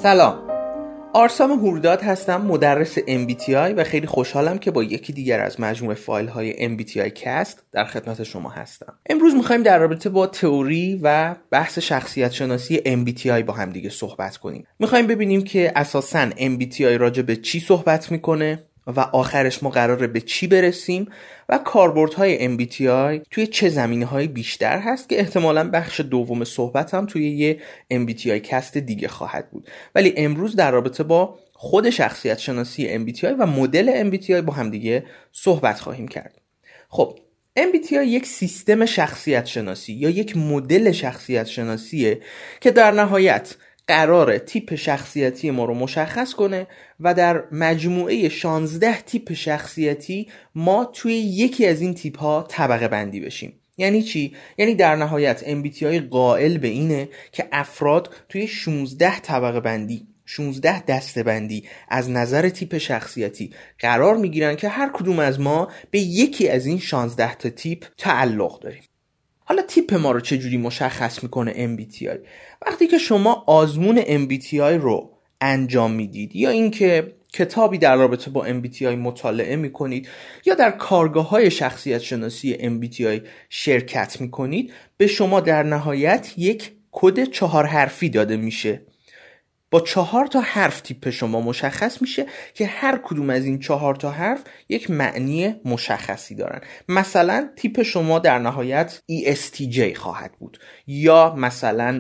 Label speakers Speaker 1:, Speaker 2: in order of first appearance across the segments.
Speaker 1: سلام، آرسام هورداد هستم، مدرس MBTI و خیلی خوشحالم که با یکی دیگر از مجموعه فایل های MBTI کست در خدمت شما هستم. امروز میخوایم در رابطه با تئوری و بحث شخصیت شناسی MBTI با هم دیگه صحبت کنیم. میخوایم ببینیم که اساساً MBTI راجع به چی صحبت میکنه و آخرش ما قراره به چی برسیم و کاربردهای MBTI توی چه زمینه‌های بیشتر هست که احتمالاً بخش دوم صحبتم توی یه MBTI کست دیگه خواهد بود. ولی امروز در رابطه با خود شخصیت شناسی MBTI و مدل MBTI با هم دیگه صحبت خواهیم کرد. خب، MBTI یک سیستم شخصیت شناسی یا یک مدل شخصیت شناسیه که در نهایت قراره تیپ شخصیتی ما رو مشخص کنه و در مجموعه 16 تیپ شخصیتی ما توی یکی از این تیپ ها طبقه بندی بشیم. یعنی چی؟ یعنی در نهایت MBTI قائل به اینه که افراد توی 16 طبقه بندی 16 دسته بندی از نظر تیپ شخصیتی قرار میگیرن که هر کدوم از ما به یکی از این 16 تا تیپ تعلق داریم. حالا تیپ ما رو چجوری مشخص میکنه MBTI؟ وقتی که شما آزمون MBTI رو انجام میدید یا اینکه کتابی در رابطه با MBTI مطالعه میکنید یا در کارگاه‌های شخصیت شناسی MBTI شرکت میکنید، به شما در نهایت یک کد 4 حرفی داده میشه. با 4 تا حرف تیپ شما مشخص میشه که هر کدوم از این 4 تا حرف یک معنی مشخصی دارن. مثلا تیپ شما در نهایت ESTJ خواهد بود یا مثلا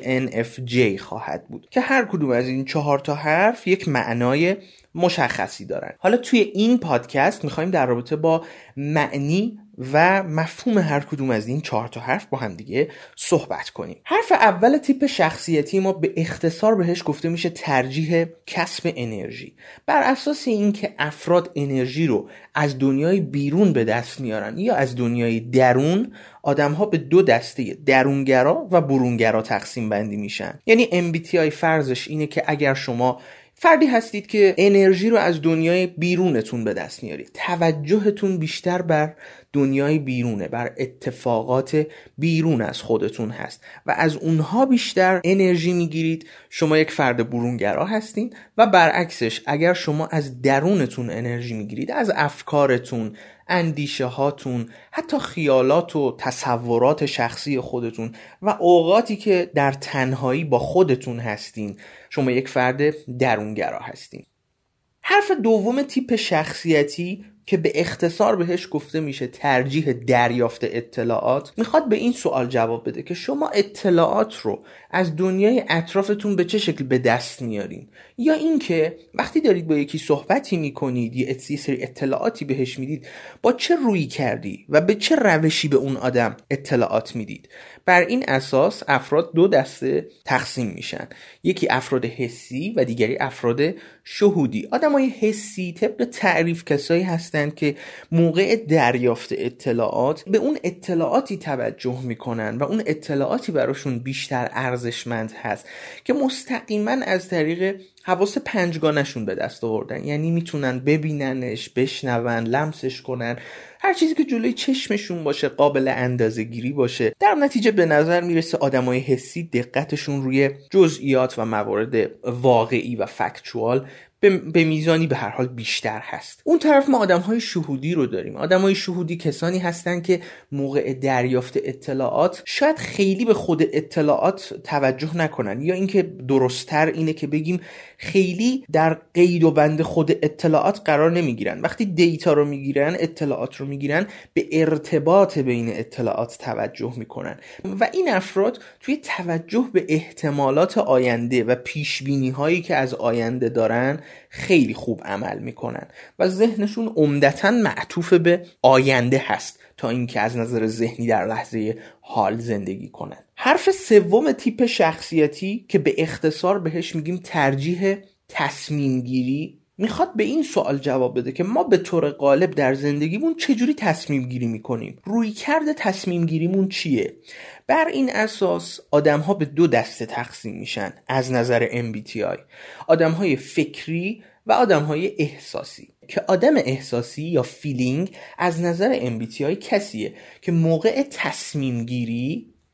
Speaker 1: INFJ خواهد بود که هر کدوم از این 4 تا حرف یک معنای مشخصی دارن. حالا توی این پادکست میخوایم در رابطه با معنی و مفهوم هر کدوم از این 4 تا حرف با هم دیگه صحبت کنیم. حرف اول تیپ شخصیتی ما به اختصار بهش گفته میشه ترجیح کسب انرژی. بر اساس اینکه افراد انرژی رو از دنیای بیرون به دست میارن یا از دنیای درون، آدم‌ها به 2 دسته درونگرا و برونگرا تقسیم بندی میشن. یعنی MBTI فرضش اینه که اگر شما فردی هستید که انرژی رو از دنیای بیرونتون به دست میارید، توجهتون بیشتر بر دنیای بیرونه، بر اتفاقات بیرون از خودتون هست و از اونها بیشتر انرژی میگیرید، شما یک فرد برونگرا هستین. و برعکسش اگر شما از درونتون انرژی میگیرید، از افکارتون، اندیشه هاتون، حتی خیالات و تصورات شخصی خودتون و اوقاتی که در تنهایی با خودتون هستین، شما یک فرد درونگرا هستین. حرف دوم تیپ شخصیتی که به اختصار بهش گفته میشه ترجیح دریافت اطلاعات، میخواد به این سوال جواب بده که شما اطلاعات رو از دنیای اطرافتون به چه شکل به دست میارین، یا اینکه وقتی دارید با یکی صحبتی میکنید یه سری اطلاعاتی بهش میدید، با چه رویی کردی و به چه روشی به اون آدم اطلاعات میدید. بر این اساس افراد 2 دسته تقسیم میشن، یکی افراد حسی و دیگری افراد شهودی. آدمای حسی طبق تعریف کسایی هستند که موقع دریافت اطلاعات به اون اطلاعاتی توجه میکنن و اون اطلاعاتی براشون بیشتر ارزشمند هست که مستقیما از طریق حواس 5گانه‌شون به دست آوردن. یعنی میتونن ببیننش، بشنون، لمسش کنن، هر چیزی که جلوی چشمشون باشه قابل اندازه‌گیری باشه. در نتیجه به نظر میرسه آدمای حسی دقتشون روی جزئیات و موارد واقعی و فکتوال به میزانی به هر حال بیشتر هست. اون طرف ما آدم‌های شهودی رو داریم. آدم‌های شهودی کسانی هستن که موقع دریافت اطلاعات شاید خیلی به خود اطلاعات توجه نکنن، یا اینکه درست‌تر اینه که بگیم خیلی در قید و بند خود اطلاعات قرار نمیگیرن. وقتی دیتا رو میگیرن، اطلاعات رو میگیرن، به ارتباط بین اطلاعات توجه میکنن و این افراد توی توجه به احتمالات آینده و پیشبینی هایی که از آینده دارن خیلی خوب عمل میکنن و ذهنشون عمدتاً معطوف به آینده هست تا اینکه از نظر ذهنی در لحظه حال زندگی کنن. حرف سوم تیپ شخصیتی که به اختصار بهش میگیم ترجیح تصمیم گیری، میخواد به این سوال جواب بده که ما به طور غالب در زندگیمون چجوری تصمیم گیری میکنیم، رویکرد تصمیم گیریمون چیه. بر این اساس آدم‌ها به 2 دسته تقسیم میشن از نظر MBTI: آدم‌های فکری و آدم‌های احساسی. که آدم احساسی یا فیلینگ از نظر MBTI کسیه که موقع تصمیم گیری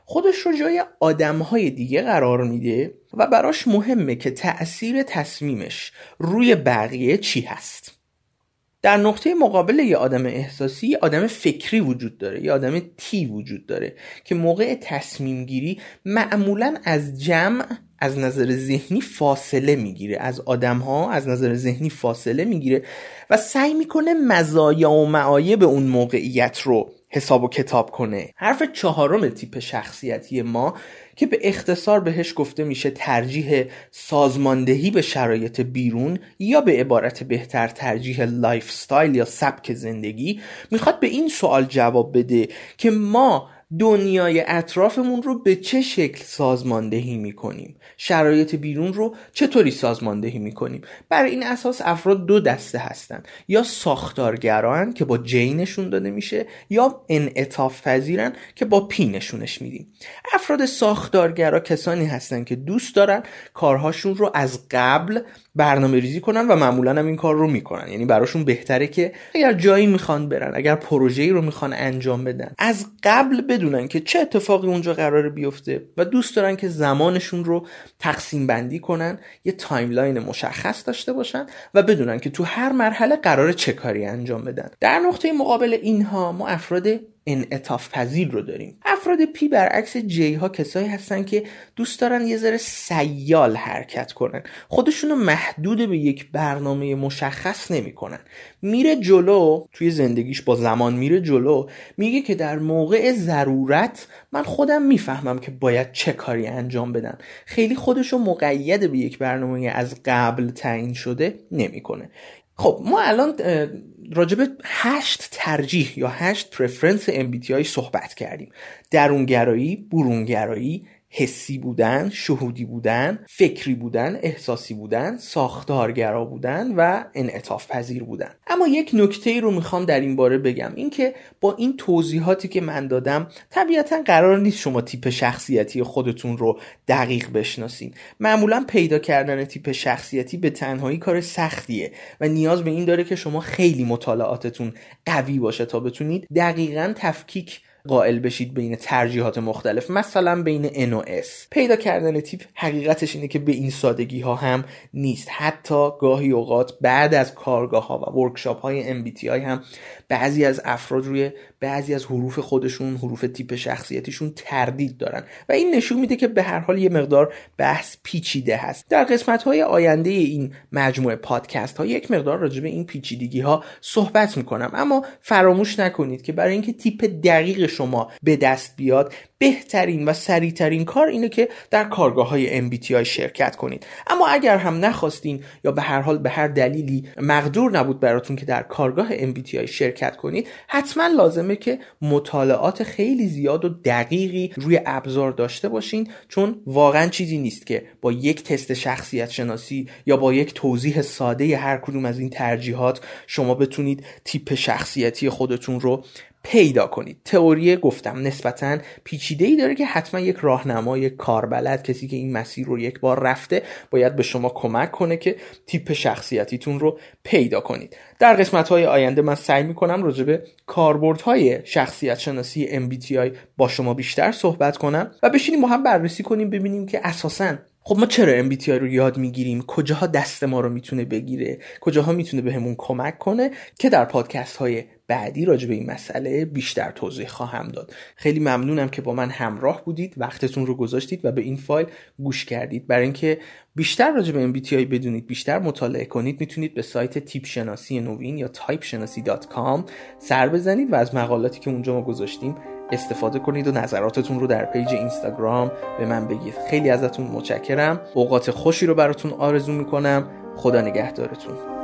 Speaker 1: خودش رو جای آدم‌های دیگه قرار میده و براش مهمه که تأثیر تصمیمش روی بقیه چی هست. در نقطه مقابل یه آدم احساسی یه آدم فکری وجود داره، یه آدم تی وجود داره که موقع تصمیم گیری معمولاً از جمع از نظر ذهنی فاصله میگیره، از آدم‌ها از نظر ذهنی فاصله میگیره و سعی میکنه مزایا و معایب اون موقعیت رو حساب و کتاب کنه. حرف چهارم تیپ شخصیتی ما که به اختصار بهش گفته میشه ترجیح سازماندهی به شرایط بیرون یا به عبارت بهتر ترجیح لایف استایل یا سبک زندگی، میخواد به این سوال جواب بده که ما دنیای اطرافمون رو به چه شکل سازماندهی میکنیم، شرایط بیرون رو چطوری سازماندهی میکنیم. برای این اساس افراد دو دسته هستن، یا ساختارگران که با جی نشون داده میشه یا انعطاف پذیرن که با پی نشونش میدیم. افراد ساختارگرا کسانی هستن که دوست دارن کارهاشون رو از قبل برنامه ریزی کنن و معمولا هم این کار رو میکنن. یعنی براشون بهتره که اگر جایی میخوان برن، اگر پروژه‌ای رو میخوان انجام بدن، از قبل بدونن که چه اتفاقی اونجا قراره بیفته و دوست دارن که زمانشون رو تقسیم بندی کنن، یه تایملاین مشخص داشته باشن و بدونن که تو هر مرحله قراره چه کاری انجام بدن. در نقطه مقابل اینها ما افراد انعطاف پذیر رو داریم. افراد پی برعکس جی ها کسایی هستن که دوست دارن یه ذره سیال حرکت کنن، خودشونو محدود به یک برنامه مشخص نمی کنن. میره جلو توی زندگیش، با زمان میره جلو، میگه که در موقع ضرورت من خودم میفهمم که باید چه کاری انجام بدم. خیلی خودشو مقید به یک برنامه از قبل تعیین شده نمیکنه. خب ما الان راجب 8 ترجیح یا 8 پرفرنس MBTI صحبت کردیم: درونگرایی، برونگرایی، حسی بودن، شهودی بودن، فکری بودن، احساسی بودن، ساختارگرا بودن و انعطاف پذیر بودن. اما یک نکته رو میخوام در این باره بگم، این که با این توضیحاتی که من دادم طبیعتا قرار نیست شما تیپ شخصیتی خودتون رو دقیق بشناسین. معمولا پیدا کردن تیپ شخصیتی به تنهایی کار سختیه و نیاز به این داره که شما خیلی مطالعاتتون قوی باشه تا بتونید دقیقاً تفکیک قائل بشید بین ترجیحات مختلف، مثلا بین N و S. پیدا کردن تیپ حقیقتش اینه که به این سادگی ها هم نیست. حتی گاهی اوقات بعد از کارگاه ها و ورکشاپ های MBTI هم بعضی از افراد روی بعضی از حروف خودشون، حروف تیپ شخصیتیشون تردید دارن و این نشون میده که به هر حال یه مقدار بحث پیچیده هست. در قسمت های آینده این مجموعه پادکست ها یک مقدار راجع به این پیچیدگی ها صحبت میکنم، اما فراموش نکنید که برای اینکه تیپ دقیق شما به دست بیاد بهترین و سریعترین کار اینه که در کارگاه‌های MBTI شرکت کنید. اما اگر هم نخواستین یا به هر حال به هر دلیلی مقدور نبود براتون که در کارگاه MBTI شرکت کنید، حتما لازمه که مطالعات خیلی زیاد و دقیقی روی ابزار داشته باشین، چون واقعا چیزی نیست که با یک تست شخصیت شناسی یا با یک توضیح ساده هر کدوم از این ترجیحات شما بتونید تیپ شخصیتی خودتون رو پیدا کنید. تئوری گفتم نسبتاً پیچیده‌ای داره که حتما یک راهنمای کاربلد، کسی که این مسیر رو یک بار رفته، باید به شما کمک کنه که تیپ شخصیتیتون رو پیدا کنید. در قسمت‌های آینده من سعی می‌کنم راجع به کاربردهای شخصیت شناسی MBTI با شما بیشتر صحبت کنم و بشینیم با هم بررسی کنیم، ببینیم که اساساً خب ما چرا MBTI رو یاد میگیریم، کجاها دست ما رو میتونه بگیره، کجاها میتونه بهمون کمک کنه، که در پادکست های بعدی راجع به این مسئله بیشتر توضیح خواهم داد. خیلی ممنونم که با من همراه بودید، وقتتون رو گذاشتید و به این فایل گوش کردید. برای اینکه بیشتر راجع به MBTI بدونید، بیشتر مطالعه کنید، میتونید به سایت تیپ شناسی نوین یا typeshanasi.com سر بزنید و از مقالاتی که اونجا ما گذاشتیم استفاده کنید و نظراتتون رو در پیج اینستاگرام به من بگید. خیلی ازتون متشکرم. اوقات خوشی رو براتون آرزو میکنم. خدا نگهدارتون.